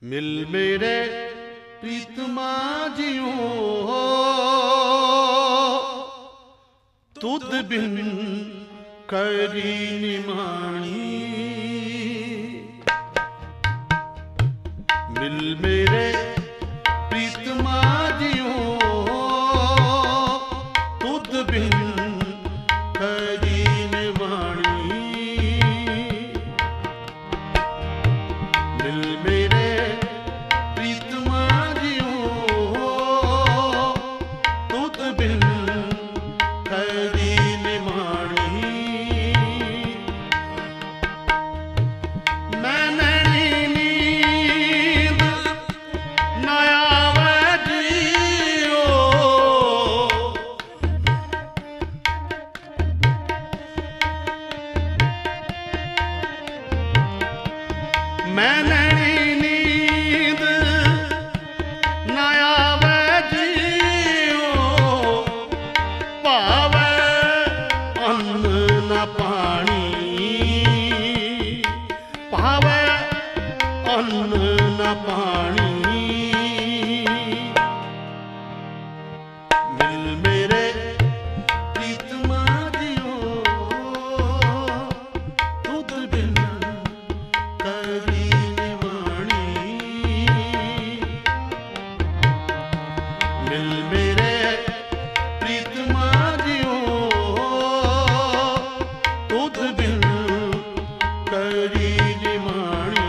मिल मेरे प्रीतमा जियो तुद बिन करी निमाणी। मिल मेरे प्रीतमा जियो तुद बिन करी निमाणी। मिल मेरे प्रीतमा जियो तुद बिन करी निमाणी। मैंने नींद न आवे जियो मैंने नींद न आवे जियो पावे अन्न न पानी। पावे अन्न न पानी। मिल मेरे प्रीतमा जियो तुद बिन करी निमाणी। मिल मेरे प्रीतमा जियो तुद बिन करी निमाणी।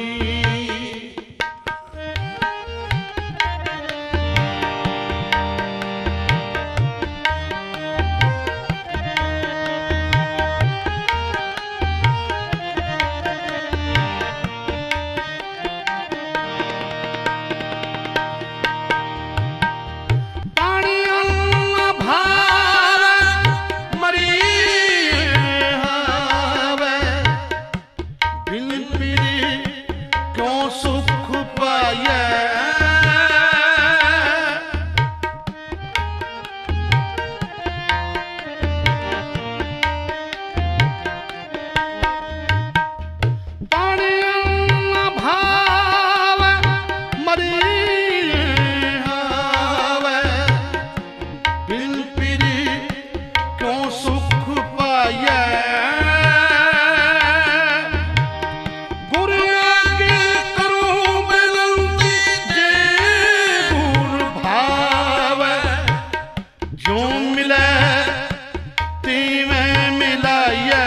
पानी अन्न भावे मरी हावे बिन पीरी क्यों सुख पाए। पानी अन्न भावे मरी हावे बिन पीरी क्यों सुख पाए। गुरु आगे करूं बिनती जे गुर भावे जो मिले तीवें मिलाइए।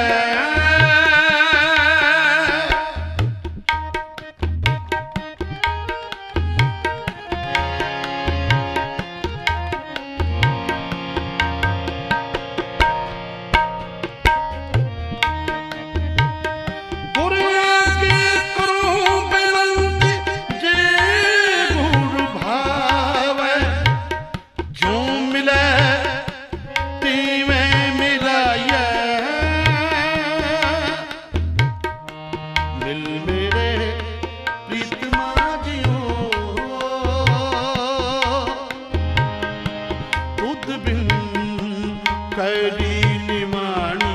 गुरु आगे करूं बिनती जे गुर भावे जो मिले तीवें मिलाइए। मिल मेरे प्रीतमा जियो तुद बिन करी निमाणी।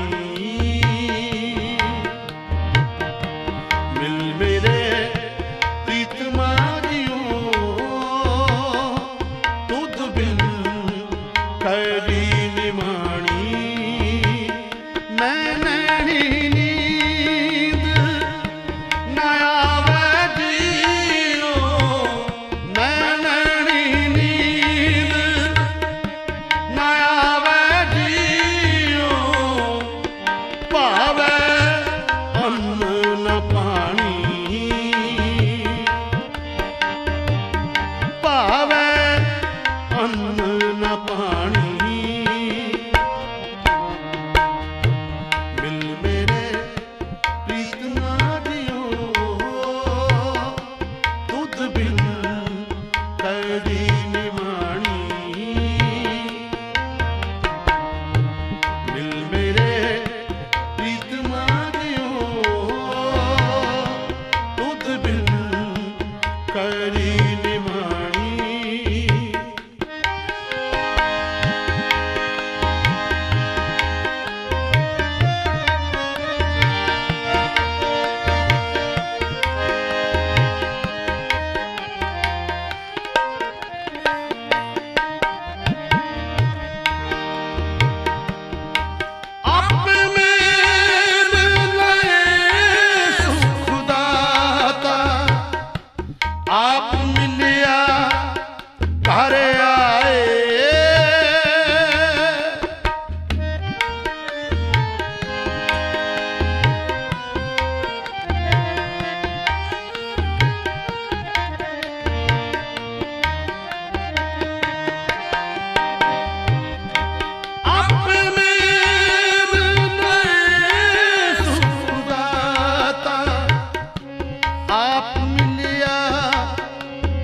मिल मेरे प्रीतमा जियो तुद बिन करी निमाणी। मैंने नींद न आवे जियो मैंने नींद न आवे जियो पावे अन्न न पानी। पावे अन्न न पानी। मिल मेरे प्रीतमा जियो तुद बिन करी निमाणी। मिल मेरे प्रीतमा जियो तुद बिन करी निमाणी।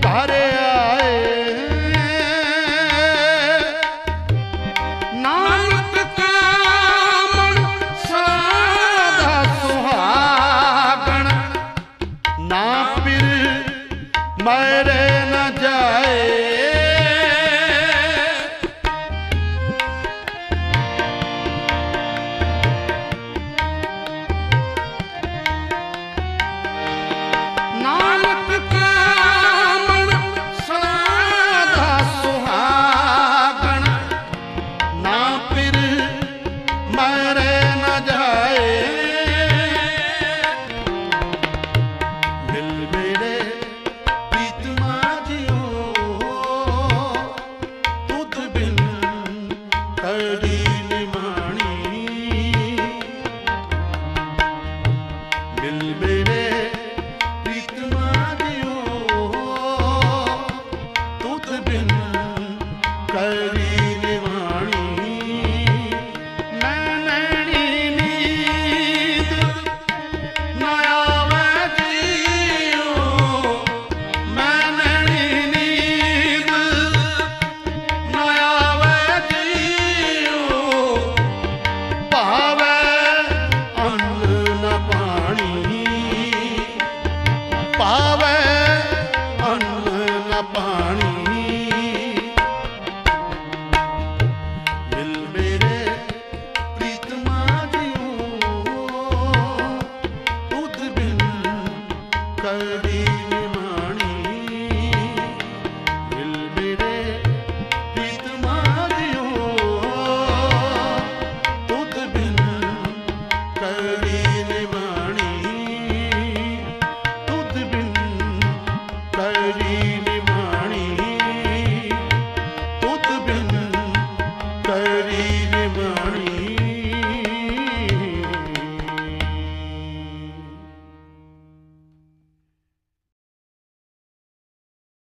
घर आए नानक का मन सदा सुहागण ना फिर मरे न जाए हरी